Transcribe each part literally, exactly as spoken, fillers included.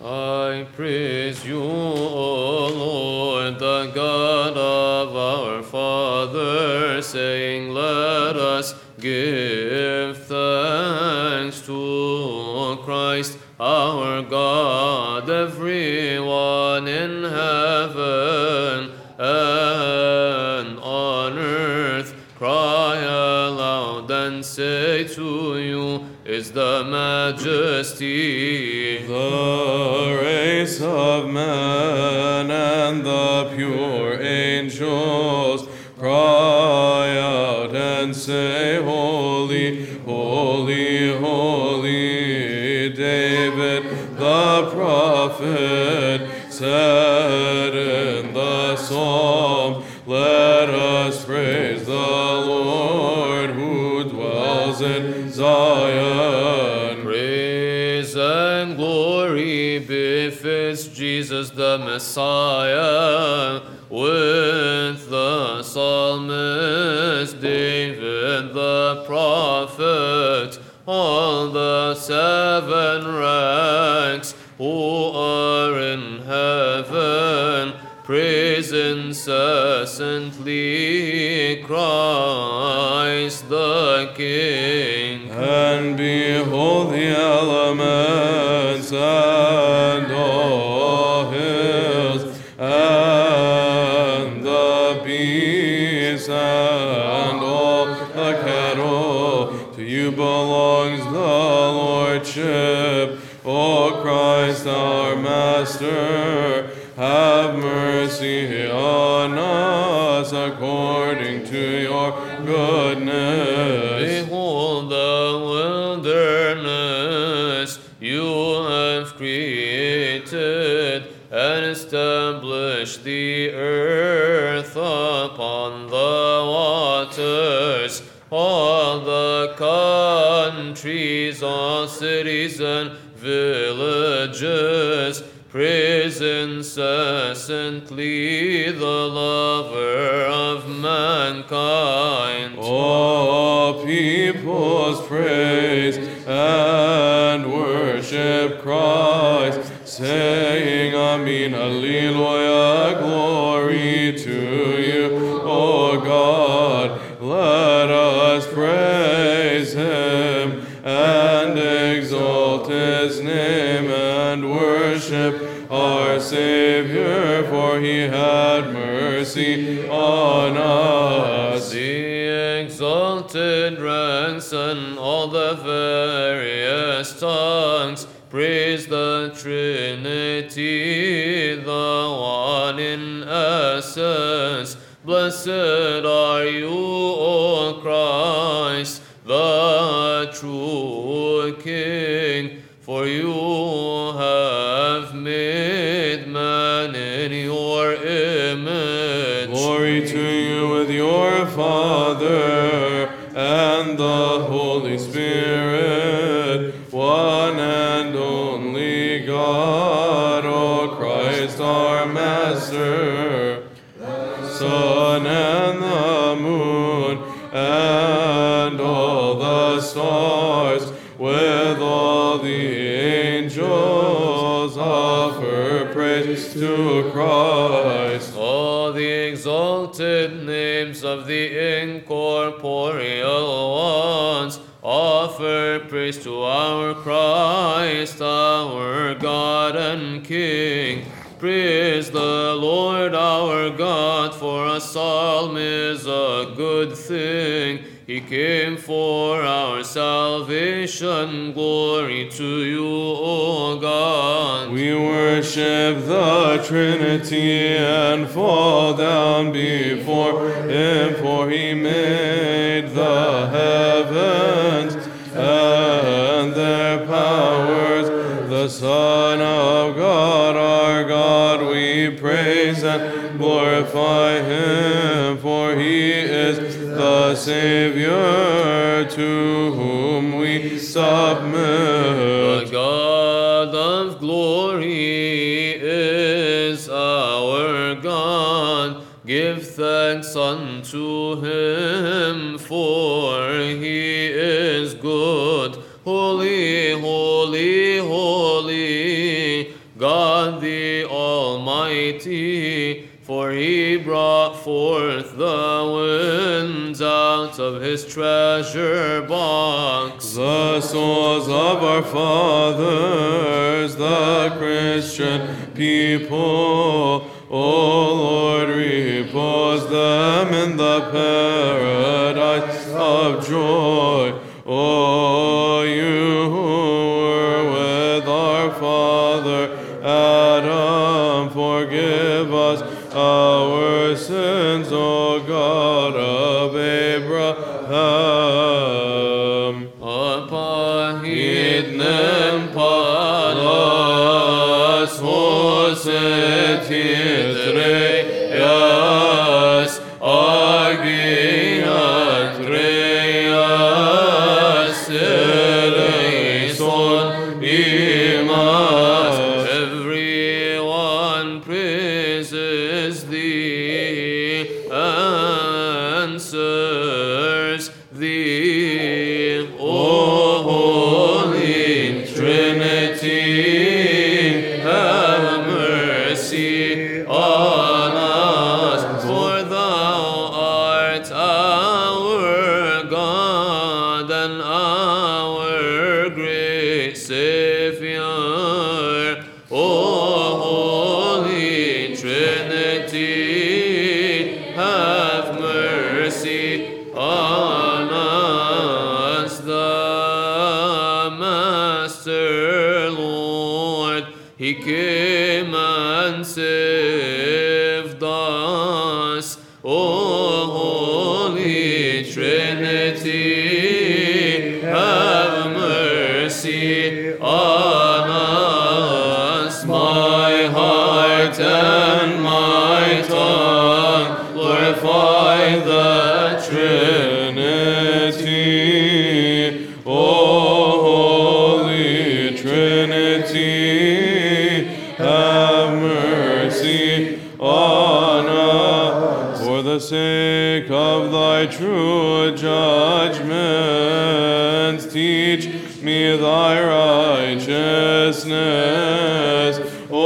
I praise you, O Lord, the God of our fathers, saying, let us give thanks to Christ our God, everyone in heaven and on earth. Cry aloud and say to you, is the majesty, the race of man and the pure angels cry out and say, holy, holy, holy. David the prophet said in the psalm, let us praise the Lord who dwells in Zion. Praise and glory befits Jesus the Messiah. With the psalmist David the prophet, all the seven ranks who are in heaven praise incessantly Christ the King. And behold the elements and all hills and the beasts and all the cattle. To you belongs the lordship, O Christ our Master. Have mercy on us according to your goodness. Behold the wilderness you have created, and established the earth upon the waters. All the countries, all cities and villages, praise incessantly the lover of mankind. All peoples praise and worship Christ, saying, Amen, Alleluia, glory to you, O God. Let us praise him and exalt his name and worship our Savior, for he had mercy on us. The exalted ranks and all the various tongues praise the Trinity, the one in essence. Blessed are you, O Christ, the true King, for you have made man in your image. Glory to you with your Father and the Holy Spirit, one and only God, O Christ our Master. Sun and the moon and all the stars, with all the angels, offer praise to Christ. All the exalted names of the incorporeal ones offer praise to our Christ, our God and King. Praise the Lord our God, for a psalm is a good thing. He came for our salvation. Glory to you, O God. We worship the Trinity and fall down before him, for he made the heavens and their powers. The Son of God, our God, we praise and glorify him, for he is the Savior to whom we submit. The God of glory is our God. Give thanks unto him, for he is good. Holy, holy, holy, mighty, for he brought forth the winds out of his treasure box. The souls of our fathers, the Christian people, O Lord, repose them in the paradise of joy. O you who were with our father Adam, forgive us our sins, O God of Abraham. Apahidnem palas hosetitreyas agiatreyas eleison imas. Everyone praises thee and serves thee, O Holy Trinity. Have mercy on us, for thou art our God and our great Savior. O Holy Trinity, have mercy on us. The Master Lord, he came and saved us. O Holy Trinity, have mercy on us. My heart and my tongue glorify the Trinity. O Holy Trinity, have mercy on us. For the sake of thy true judgments, teach me thy righteousness. O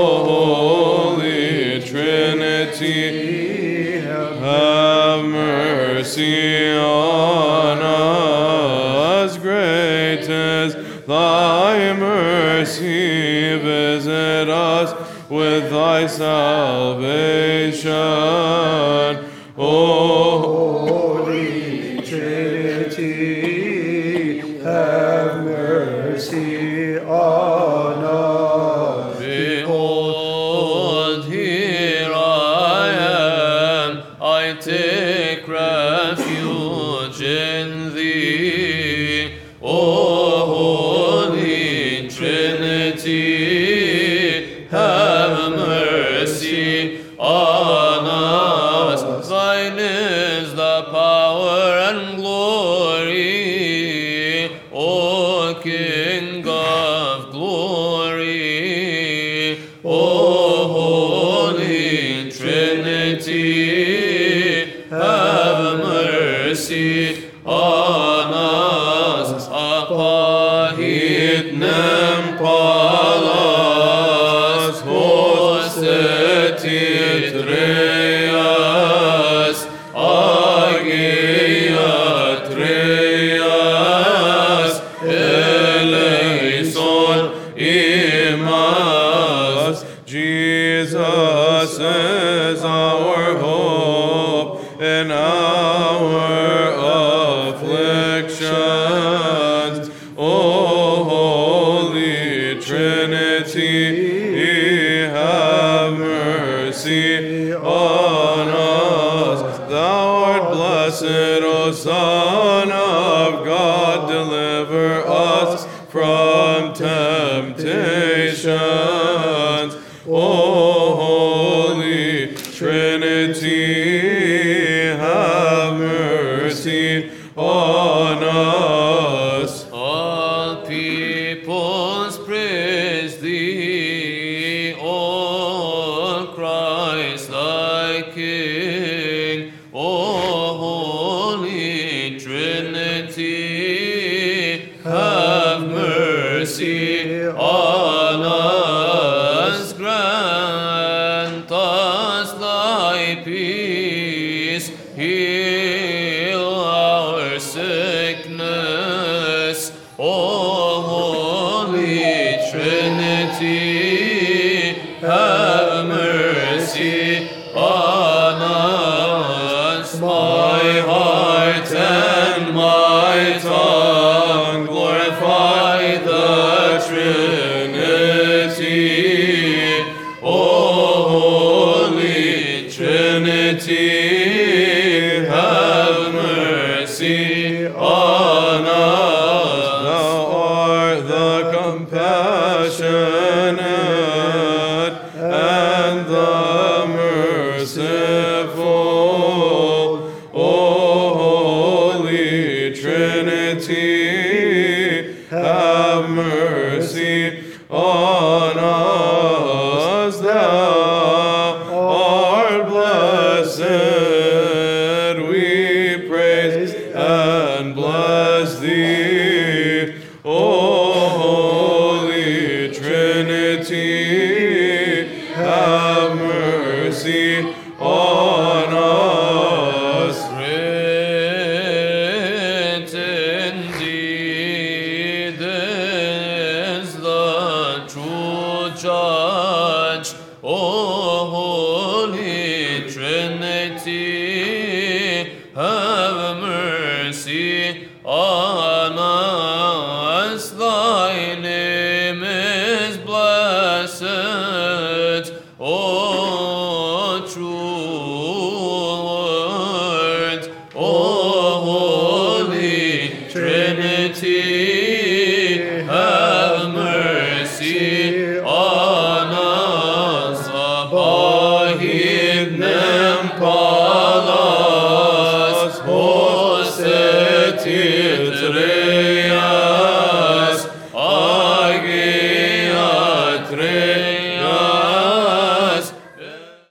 Holy Trinity, have mercy on us. Great is thy mercy, visit us with thy salvation. O Holy Trinity, have mercy on us. Behold, here I am, I take refuge in thee. O Holy Trinity, have mercy on us. Thine is the power and glory, O King of glory. O Holy Trinity, have mercy on us. Apahidnem palas hosetitreyas agiatreyas eleison imas. Jesus is our hope in our afflictions. O Holy Trinity, have mercy on us. Thou art blessed, O Son of God, deliver us from temptations. O Holy Trinity, have mercy on us. All peoples praise thee, O Christ thy King. O Holy Trinity, have mercy on us. Grant mercy on us. Thou art the compassionate and the merciful, O Holy Trinity, have mercy on us. Thou art blessed, we praise and bless thee, O Holy Trinity, have mercy on us. Written indeed is the true judge, O Holy Trinity, have mercy on us. Thy name is blessed, O true Lord, O Holy Trinity, have mercy on us. Abahidnem palas, O city